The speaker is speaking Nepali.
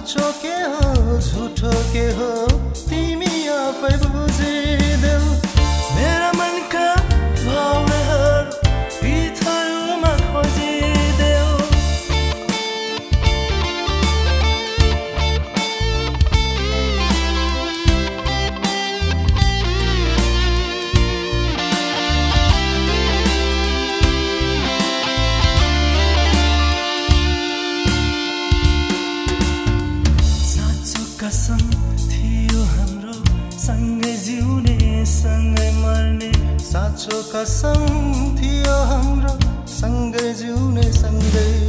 साँचो के हो झुठो के हो तिमी आफै बुझिदेऊ मेरा मनका भावनाहरू गीतहरूमा खोजिदेऊ कसम थियो हाम्रो सँगै जिउने सँगै मर्ने साँचो कसम थियो हाम्रो सँगै जिउने सँगै